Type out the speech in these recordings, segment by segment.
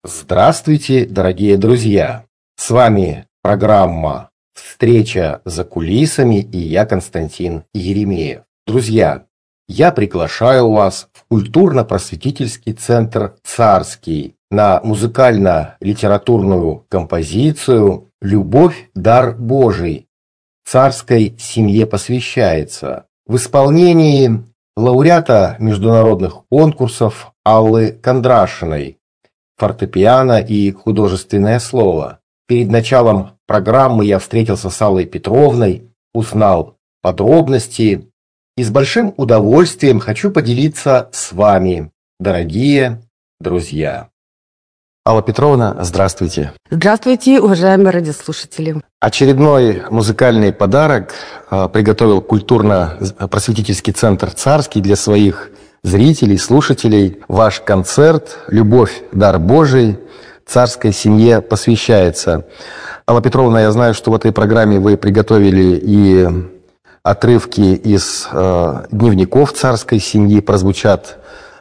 Здравствуйте, дорогие друзья! С вами программа «Встреча за кулисами» и я, Константин Еремеев. Друзья, я приглашаю вас в культурно-просветительский центр «Царский» на музыкально-литературную композицию «Любовь – дар Божий. Царской семье посвящается» в исполнении лауреата международных конкурсов Аллы Кондрашиной. Фортепиано и художественное слово. Перед началом программы я встретился с Аллой Петровной, узнал подробности и с большим удовольствием хочу поделиться с вами, дорогие друзья. Алла Петровна, здравствуйте. Здравствуйте, уважаемые радиослушатели. Очередной музыкальный подарок приготовил культурно-просветительский центр «Царский» для своих зрителей, слушателей. Ваш концерт «Любовь – дар Божий. Царской семье посвящается». Алла Петровна, я знаю, что в этой программе вы приготовили и отрывки из дневников царской семьи, прозвучат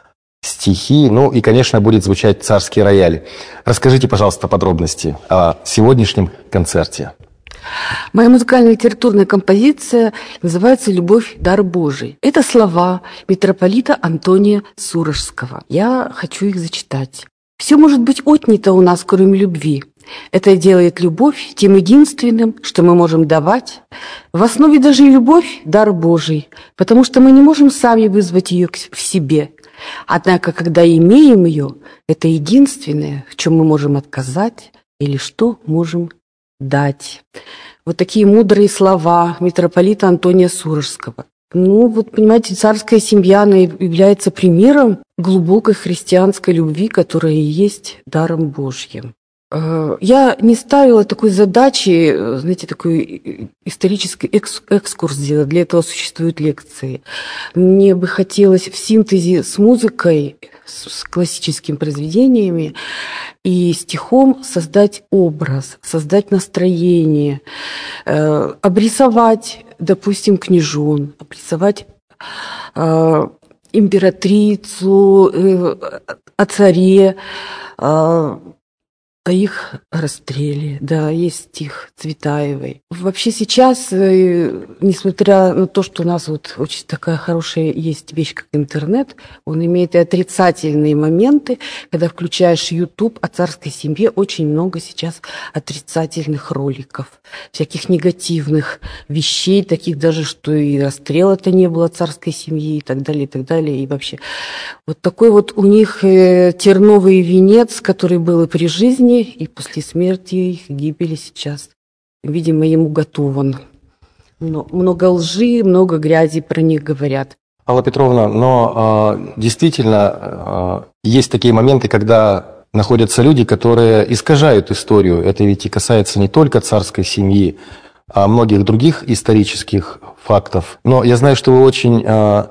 стихи, ну и, конечно, будет звучать царский рояль. Расскажите, пожалуйста, подробности о сегодняшнем концерте. Моя музыкально-литературная композиция называется «Любовь – дар Божий». Это слова митрополита Антония Сурожского. Я хочу их зачитать. «Все может быть отнято у нас, кроме любви. Это делает любовь тем единственным, что мы можем давать. В основе даже и любовь – дар Божий, потому что мы не можем сами вызвать ее в себе. Однако, когда имеем ее, это единственное, в чем мы можем отказать или что можем дать». Вот такие мудрые слова митрополита Антония Сурожского. Ну, вот, понимаете, царская семья, она является примером глубокой христианской любви, которая и есть даром Божьим. Я не ставила такой задачи, знаете, такой исторический экскурс сделать. Для этого существуют лекции. Мне бы хотелось в синтезе с музыкой, с классическими произведениями и стихом создать образ, создать настроение, обрисовать, допустим, княжон, обрисовать императрицу, о царе, о их расстреле, да, есть стих Цветаевой. Вообще сейчас, несмотря на то, что у нас вот очень такая хорошая есть вещь, как интернет, он имеет и отрицательные моменты. Когда включаешь YouTube о царской семье, очень много сейчас отрицательных роликов, всяких негативных вещей, таких даже, что и расстрела-то не было царской семьи и так далее, и так далее. И вообще вот такой вот у них терновый венец, который был и при жизни, и после смерти их гибели сейчас, видимо, ему готован. Но много лжи, много грязи про них говорят. Алла Петровна, но действительно есть такие моменты, когда находятся люди, которые искажают историю. Это ведь и касается не только царской семьи, а многих других исторических фактов. Но я знаю, что вы очень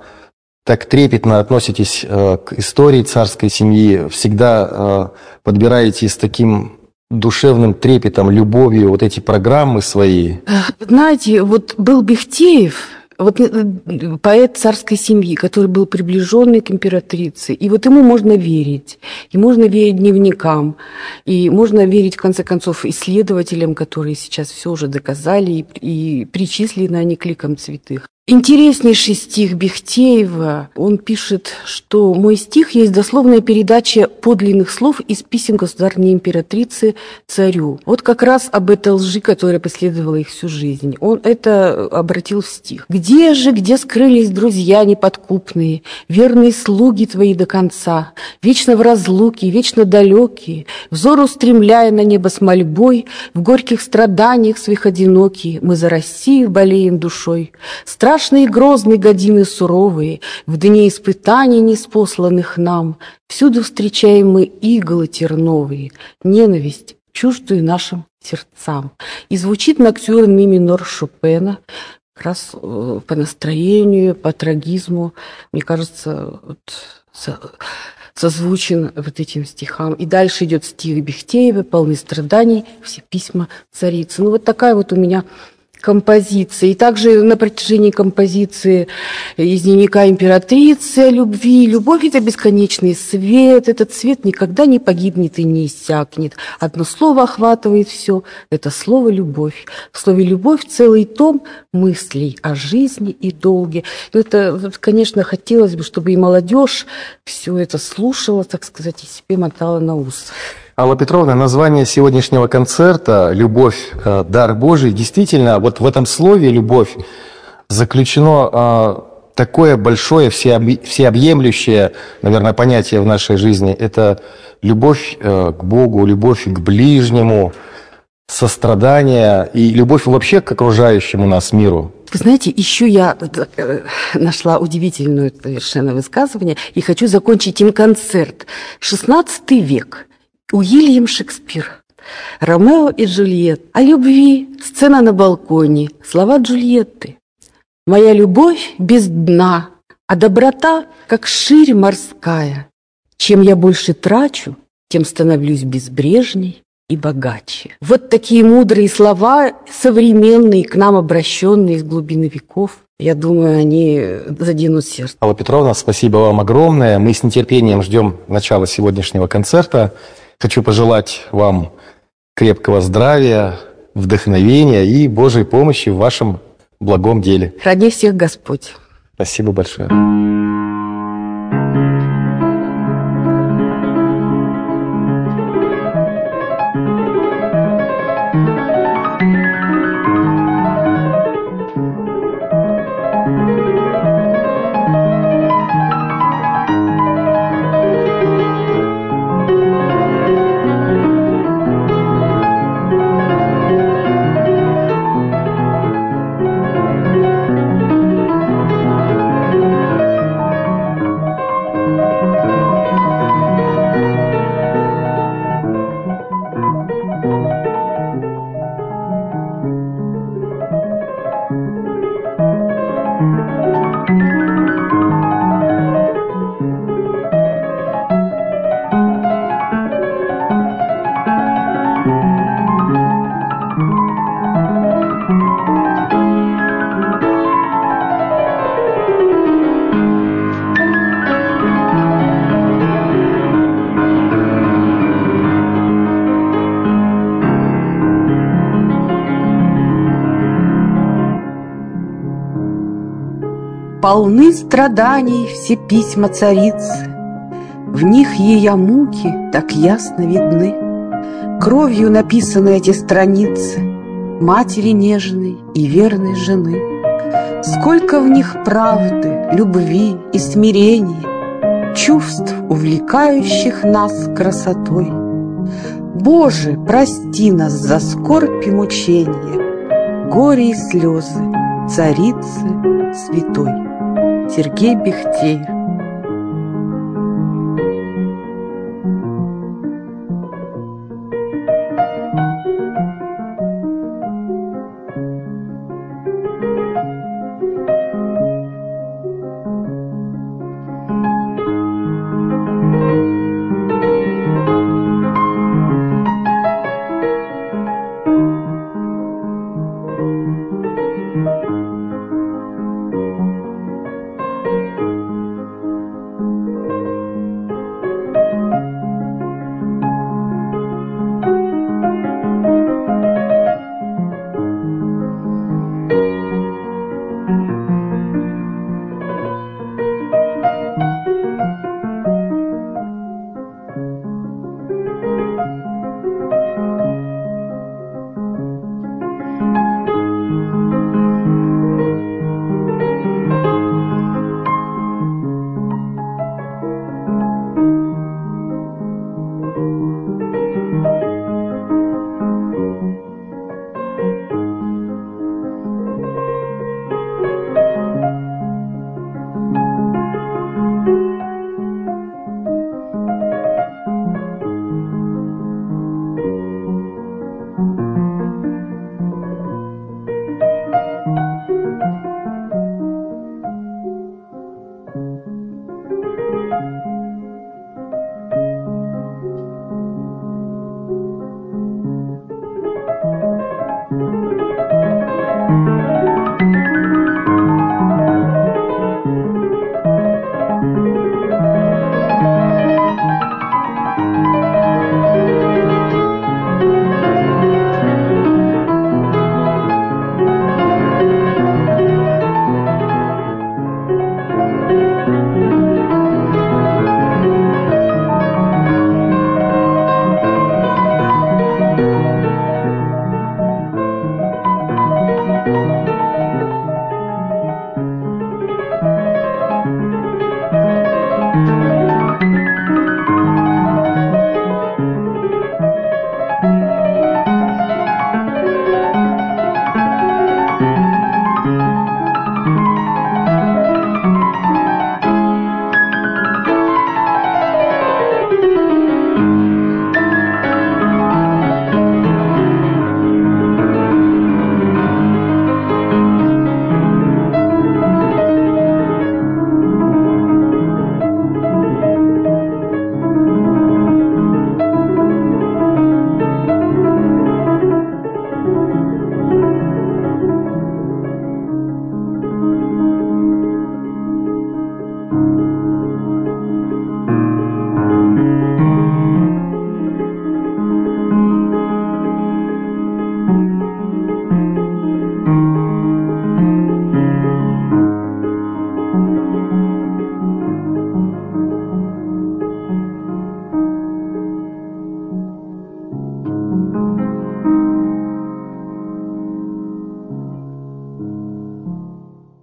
так трепетно относитесь к истории царской семьи, всегда подбираете с таким душевным трепетом, любовью вот эти программы свои. Знаете, вот был Бехтеев, вот поэт царской семьи, который был приближенный к императрице, и вот ему можно верить, и можно верить дневникам, и можно верить, в конце концов, исследователям, которые сейчас все уже доказали и причислены они к ликам святых. Интереснейший стих Бехтеева. Он пишет, что мой стих есть дословная передача подлинных слов из писем государственной императрицы царю. Вот как раз об этой лжи, которая преследовала их всю жизнь. Он это обратил в стих. «Где скрылись друзья неподкупные, верные слуги твои до конца, вечно в разлуке, вечно далекие, взор устремляя на небо с мольбой, в горьких страданиях своих одинокие, мы за Россию болеем душой. Страшные и грозные годины суровые, в дни испытаний неспосланных нам, всюду встречаем мы иглы терновые, ненависть, чуждую нашим сердцам». И звучит ноктюрн ми минор Шопена, как раз по настроению, по трагизму, мне кажется, вот, созвучен вот этим стихам. И дальше идет стих Бехтеева, полный страданий, все письма царицы. Ну вот такая вот у меня композиции. И также на протяжении композиции из дневника императрицы о любви. Любовь – это бесконечный свет. Этот свет никогда не погибнет и не иссякнет. Одно слово охватывает все. Это слово «любовь». В слове «любовь» целый том мыслей о жизни и долге. Это, конечно, хотелось бы, чтобы и молодежь все это слушала, так сказать, и себе мотала на ус. Алла Петровна, название сегодняшнего концерта «Любовь, дар Божий». Действительно, вот в этом слове «любовь» заключено такое большое, всеобъемлющее, наверное, понятие в нашей жизни. Это любовь к Богу, любовь к ближнему, сострадание и любовь вообще к окружающему нас миру. Вы знаете, еще я нашла удивительное совершенно высказывание и хочу закончить им концерт. 16 век. Уильям Шекспир. Ромео и Джульетта. О любви. Сцена на балконе. Слова Джульетты. «Моя любовь без дна, а доброта, как ширь морская. Чем я больше трачу, тем становлюсь безбрежней и богаче». Вот такие мудрые слова, современные, к нам обращенные из глубины веков. Я думаю, они заденут сердце. Алла Петровна, спасибо вам огромное. Мы с нетерпением ждем начала сегодняшнего концерта. Хочу пожелать вам крепкого здравия, вдохновения и Божьей помощи в вашем благом деле. Храни всех Господь. Спасибо большое. Полны страданий все письма царицы, в них ее муки так ясно видны. Кровью написаны эти страницы матери нежной и верной жены. Сколько в них правды, любви и смирения, чувств, увлекающих нас красотой. Боже, прости нас за скорбь и мучения, горе и слезы царицы святой. Сергей Бехтеев.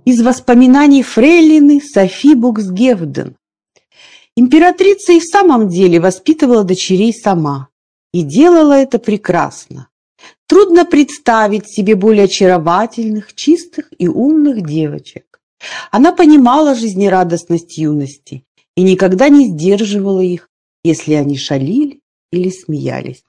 из воспоминаний фрейлины Софи Буксгевден. Императрица и в самом деле воспитывала дочерей сама, и делала это прекрасно. Трудно представить себе более очаровательных, чистых и умных девочек. Она понимала жизнерадостность юности и никогда не сдерживала их, если они шалили или смеялись.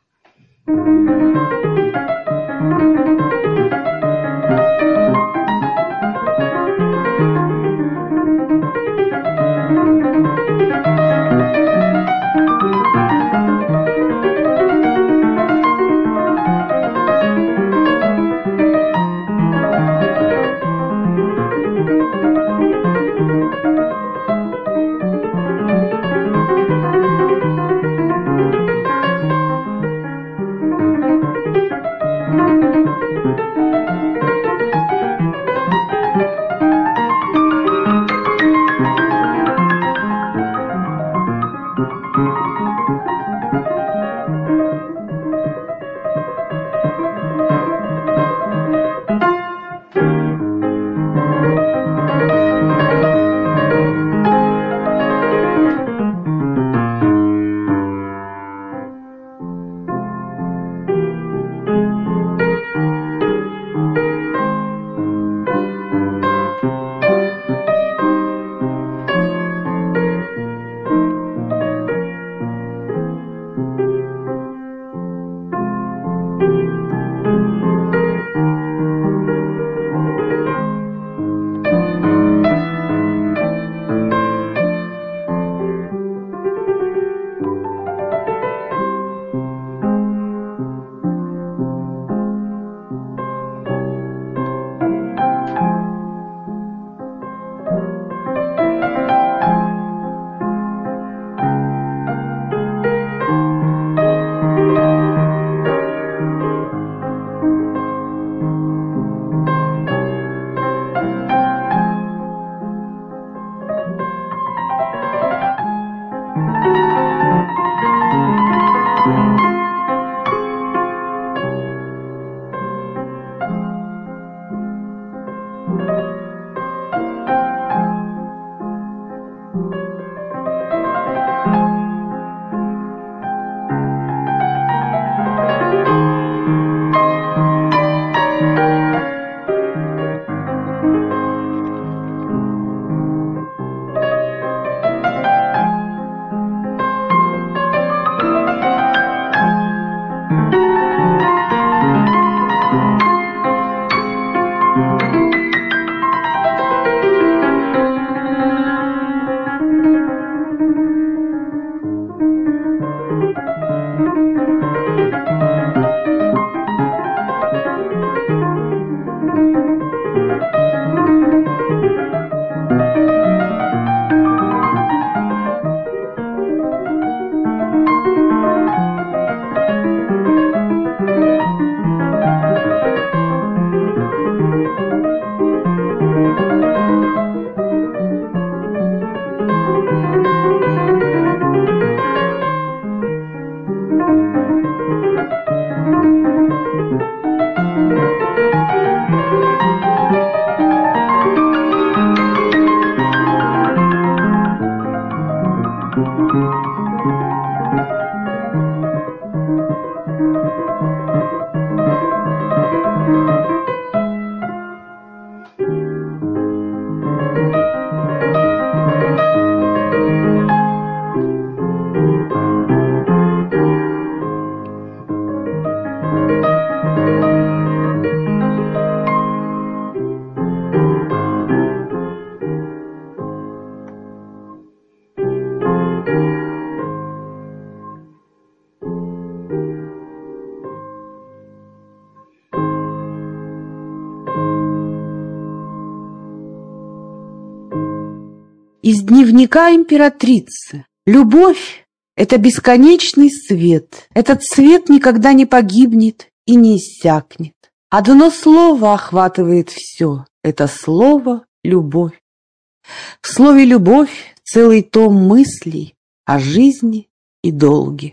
Из дневника императрицы. Любовь — это бесконечный свет. Этот свет никогда не погибнет и не иссякнет. Одно слово охватывает все. Это слово «любовь». В слове «любовь» целый том мыслей о жизни и долге.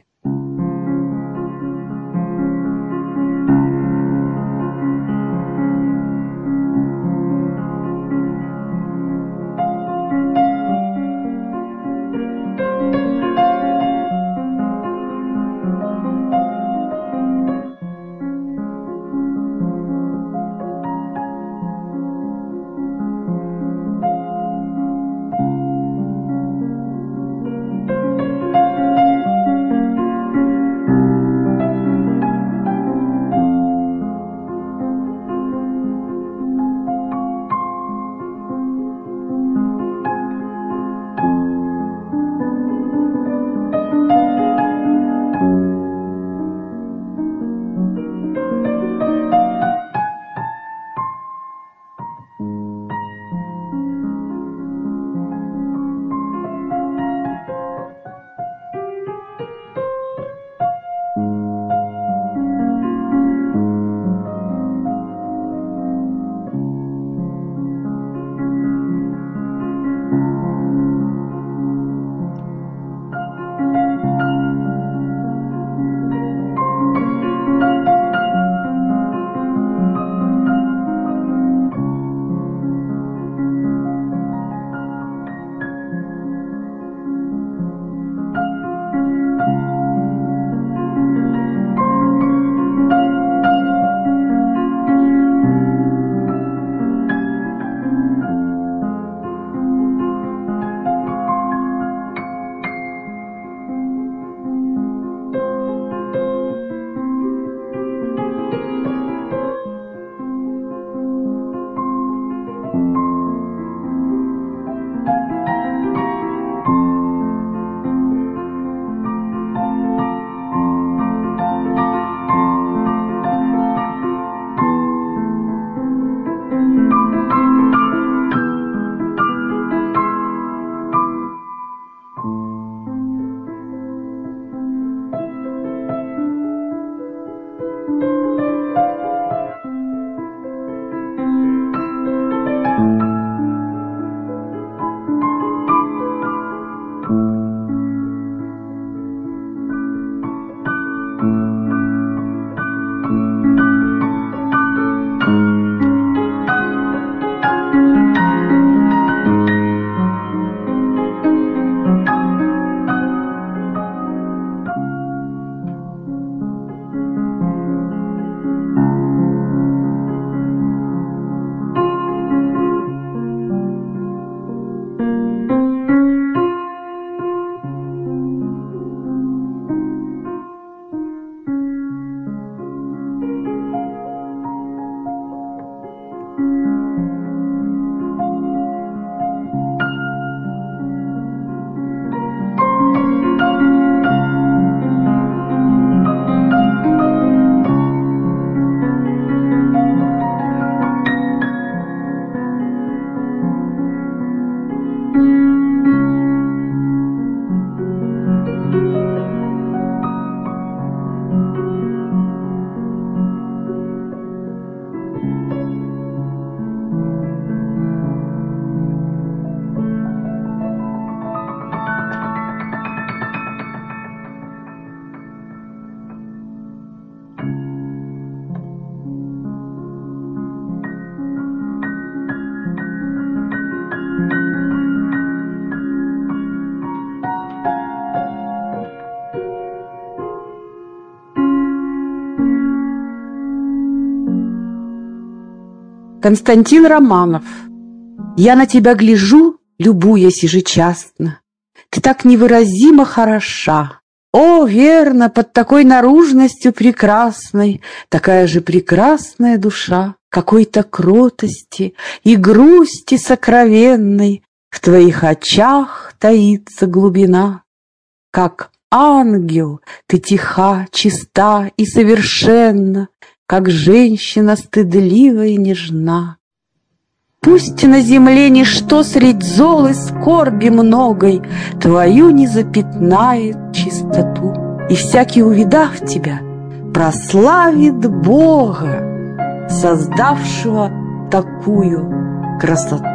Константин Романов. Я на тебя гляжу, любуясь ежечасно. Ты так невыразимо хороша. О, верно, под такой наружностью прекрасной такая же прекрасная душа, какой-то кротости и грусти сокровенной в твоих очах таится глубина. Как ангел ты тиха, чиста и совершенна, как женщина стыдлива и нежна. Пусть на земле ничто средь зол и скорби многой твою не запятнает чистоту, и всякий, увидав тебя, прославит Бога, создавшего такую красоту.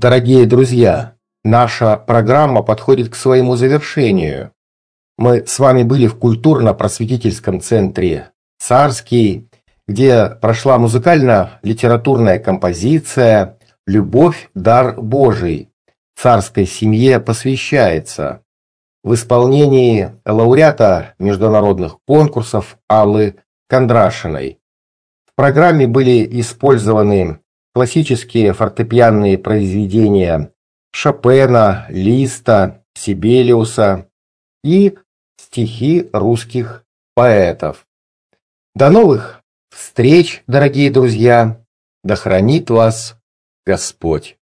Дорогие друзья, наша программа подходит к своему завершению. Мы с вами были в культурно-просветительском центре «Царский», где прошла музыкально-литературная композиция «Любовь, дар Божий. Царской семье посвящается» в исполнении лауреата международных конкурсов Аллы Кондрашиной. В программе были использованы классические фортепианные произведения Шопена, Листа, Сибелиуса и стихи русских поэтов. До новых встреч, дорогие друзья! Да хранит вас Господь!